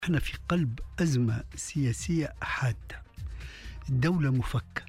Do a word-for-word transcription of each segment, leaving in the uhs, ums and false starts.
احنا في قلب أزمة سياسية حادة. الدولة مفكة،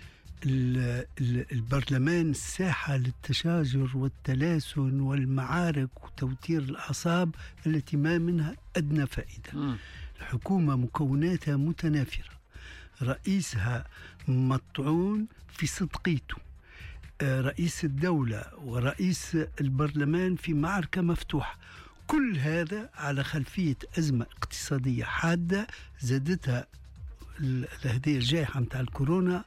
البرلمان ساحة للتشاجر والتلاسن والمعارك وتوتير الأعصاب التي ما منها أدنى فائدة. م. الحكومة مكوناتها متنافرة، رئيسها مطعون في صدقيته، رئيس الدولة ورئيس البرلمان في معركة مفتوحة. كل هذا على خلفية أزمة اقتصادية حادة زادتها هذه الجائحة متاع الكورونا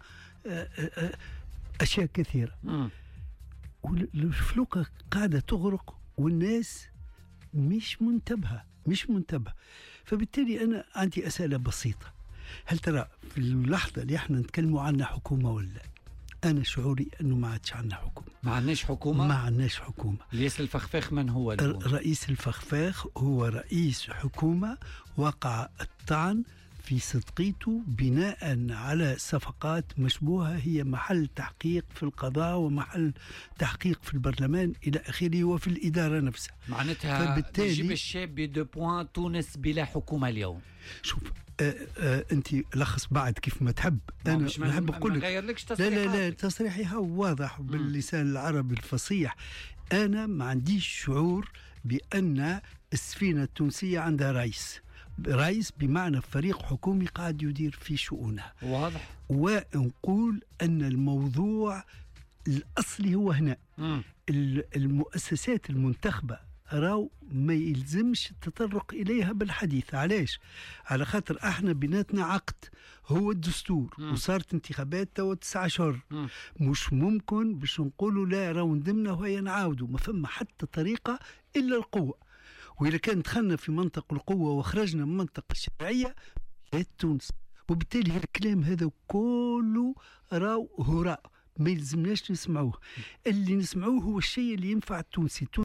أشياء كثيرة. والفلوكة قاعدة تغرق والناس مش منتبهة مش منتبهة فبالتالي أنا عندي أسئلة بسيطة. هل ترى في اللحظة اللي احنا نتكلموا عنها حكومة ولا؟ أنا شعوري أنه ما عادش عندنا حكومة. ما عندناش حكومة؟ ما عندناش حكومة. رئيس الفخفاخ من هو اليوم؟ رئيس الفخفاخ هو رئيس حكومة وقع الطعن في صدقيته بناء على صفقات مشبوهة هي محل تحقيق في القضاء ومحل تحقيق في البرلمان إلى آخره وفي الإدارة نفسها. معناتها فبالتالي يجيب الشاب بدو بوان تونس بلا حكومة اليوم. شوف آه آه أنت لخص بعد كيف ما تحب. أنا نحب أقول لك لا لا لا تصريحي واضح باللسان العربي الفصيح. أنا ما عنديش شعور بأن السفينة التونسية عندها رئيس رئيس بمعنى فريق حكومي قاعد يدير في شؤونها. واضح. ونقول أن الموضوع الأصلي هو هنا م. المؤسسات المنتخبة راو ما يلزمش التطرق إليها بالحديث. علاش؟ على خاطر احنا بيناتنا عقد هو الدستور م. وصارت انتخابات توا تسعة أشهر. مش ممكن باش نقولوا لا راو ندمنا وهي نعاودوا. ما فما حتى طريقة إلا القوة. وإذا كان دخلنا في منطقة القوة وخرجنا من منطقة الشرعية جات تونس. وبالتالي الكلام هذا كله راو هراء ما يلزمناش نسمعوه. اللي نسمعوه هو الشيء اللي ينفع التونسي.